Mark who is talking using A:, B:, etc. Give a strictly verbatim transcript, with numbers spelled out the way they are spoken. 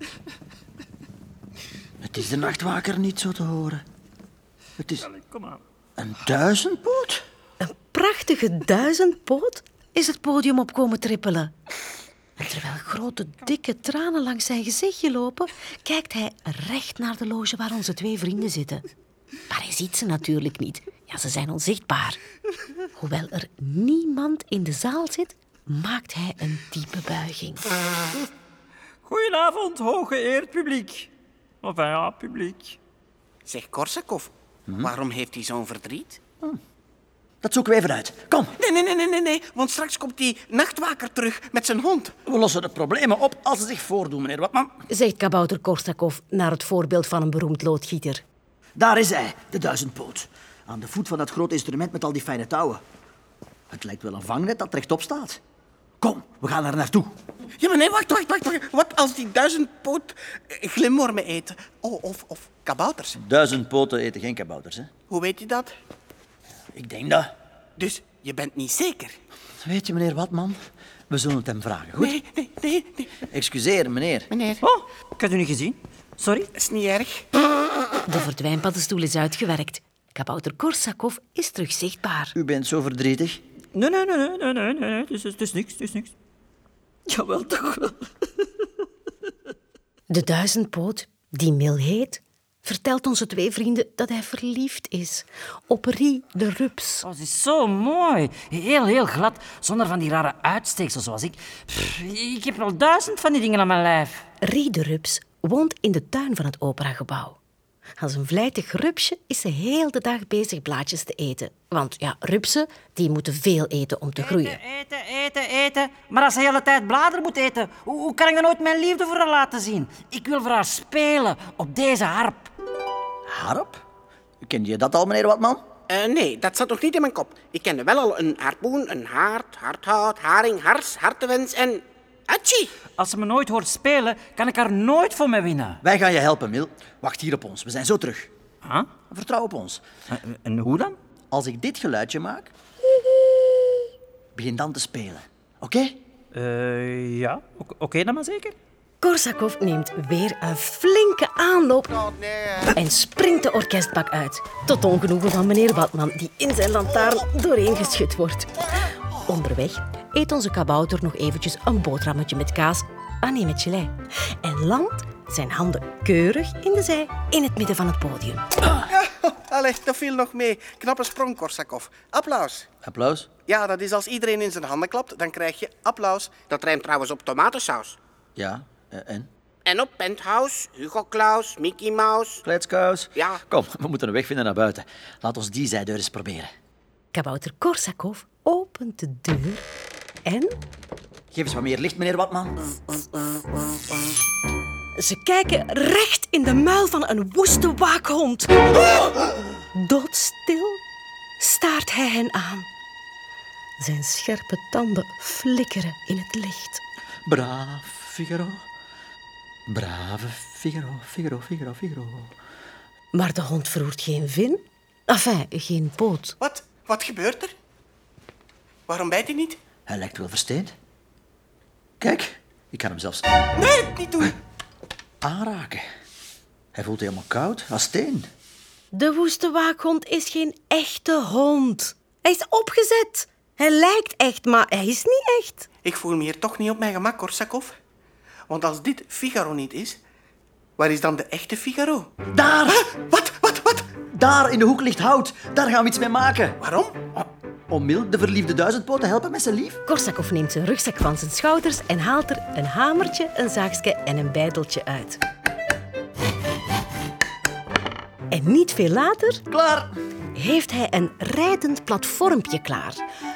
A: Het is de nachtwaker niet zo te horen. Het is
B: Kom aan.
A: een duizendpoot.
C: Een prachtige duizendpoot is het podium op komen trippelen. En terwijl grote, dikke tranen langs zijn gezichtje lopen, kijkt hij recht naar de loge waar onze twee vrienden zitten. Maar hij ziet ze natuurlijk niet. Ja, ze zijn onzichtbaar. Hoewel er niemand in de zaal zit, maakt hij een diepe buiging.
B: Goedenavond, hooggeëerd publiek. Of ja, publiek.
D: Zeg, Korsakov, waarom heeft hij zo'n verdriet?
A: Dat zoeken we even uit. Kom,
D: Nee, nee, nee, nee, nee, nee, want straks komt die nachtwaker terug met zijn hond.
A: we lossen de problemen op als ze zich voordoen, meneer Watman.
C: Zegt kabouter Korsakov naar het voorbeeld van een beroemd loodgieter.
A: Daar is hij, de duizendpoot. Aan de voet van dat grote instrument met al die fijne touwen. Het lijkt wel een vangnet dat rechtop staat. Kom, we gaan er naartoe.
D: Ja, maar nee, wacht, wacht, wacht. wacht. Wat als die duizendpoot eh, glimwormen eten? Oh, of, of kabouters?
A: Duizend poten eten geen kabouters, hè?
D: Hoe weet je dat?
A: Ik denk dat.
D: Dus je bent niet zeker?
A: Weet je, meneer Watman, we zullen het hem vragen, goed?
D: Nee, nee, nee, nee.
A: Excuseer, meneer.
D: Meneer,
B: Oh, ik had u niet gezien. Sorry.
D: is niet erg.
C: De verdwijnpaddenstoel is uitgewerkt. Kabouter Korsakov is terug zichtbaar.
A: U bent zo verdrietig.
B: Nee, nee, nee, nee, nee, nee, nee. Het is, het is niks, het is niks. Jawel, toch wel.
C: De duizendpoot, die Mil heet, vertelt onze twee vrienden dat hij verliefd is op Rie de rups.
E: Oh, ze is zo mooi. Heel, heel glad, zonder van die rare uitsteeksels zoals ik. Pff, ik heb wel duizend van die dingen aan mijn lijf.
C: Rie de rups woont in de tuin van het operagebouw. Als een vlijtig rupsje is ze heel de dag bezig blaadjes te eten. Want ja, rupsen die moeten veel eten om te groeien.
E: Eten, eten, eten, eten. Maar als ze de hele tijd bladeren moet eten, hoe, hoe kan ik dan ooit mijn liefde voor haar laten zien? Ik wil voor haar spelen op deze harp.
A: Harp? Ken je dat al, meneer Watman?
D: Eh, nee, dat zat nog niet in mijn kop. Ik kende wel al een harpoen, een haard, hardhout, haring, hars, hartewens en... Atchi!
E: Als ze me nooit hoort spelen, kan ik haar nooit voor me winnen.
A: Wij gaan je helpen, Mil. Wacht hier op ons, we zijn zo terug.
E: Huh?
A: Vertrouw op ons.
E: En, en hoe dan?
A: Als ik dit geluidje maak, begin dan te spelen. Oké?
B: Uh, ja, oké okay, dan maar zeker.
C: Korsakov neemt weer een flinke aanloop
D: Oh, nee.
C: en springt de orkestbak uit. Tot ongenoegen van meneer Watman, die in zijn lantaarn doorheen geschud wordt. Onderweg eet onze kabouter nog eventjes een boterhammetje met kaas, ah nee, met gelei. En landt zijn handen keurig in de zij in het midden van het podium.
D: Allee, dat viel nog mee. Knappe sprong, Korsakov. Applaus.
A: Applaus.
D: Ja, dat is als iedereen in zijn handen klapt, dan krijg je applaus. Dat rijmt trouwens op tomatensaus.
A: Ja, eh, en?
D: En op Penthouse, Hugo Claus, Mickey Mouse.
A: Kletskous.
D: Ja.
A: Kom, we moeten een weg vinden naar buiten. Laat ons die zijdeur eens proberen.
C: Kabouter Korsakov opent de deur en...
A: Geef eens wat meer licht, meneer Watman.
C: Ze kijken recht in de muil van een woeste waakhond. Doodstil staart hij hen aan. Zijn scherpe tanden flikkeren in het licht.
A: Braaf, Figaro. Brave Figaro, Figaro, Figaro, Figaro.
C: Maar de hond verroert geen vin. Enfin, geen poot.
D: Wat? Wat gebeurt er? Waarom bijt hij niet?
A: Hij lijkt wel versteend. Kijk, ik kan hem zelfs
D: Nee, niet doen.
A: aanraken. Hij voelt helemaal koud, als steen.
C: De woeste waakhond is geen echte hond. Hij is opgezet. Hij lijkt echt, maar hij is niet echt.
D: Ik voel me hier toch niet op mijn gemak, Korsakov. Want als dit Figaro niet is, waar is dan de echte Figaro?
A: Daar!
D: Ah, wat, wat, wat?
A: Daar in de hoek ligt hout. Daar gaan we iets mee maken.
D: Waarom?
A: Om Mil, de verliefde duizendpoot, te helpen met zijn lief.
C: Korsakov neemt zijn rugzak van zijn schouders en haalt er een hamertje, een zaagje en een bijteltje uit. En niet veel later
A: Klaar.
C: heeft hij een rijdend platformpje klaar.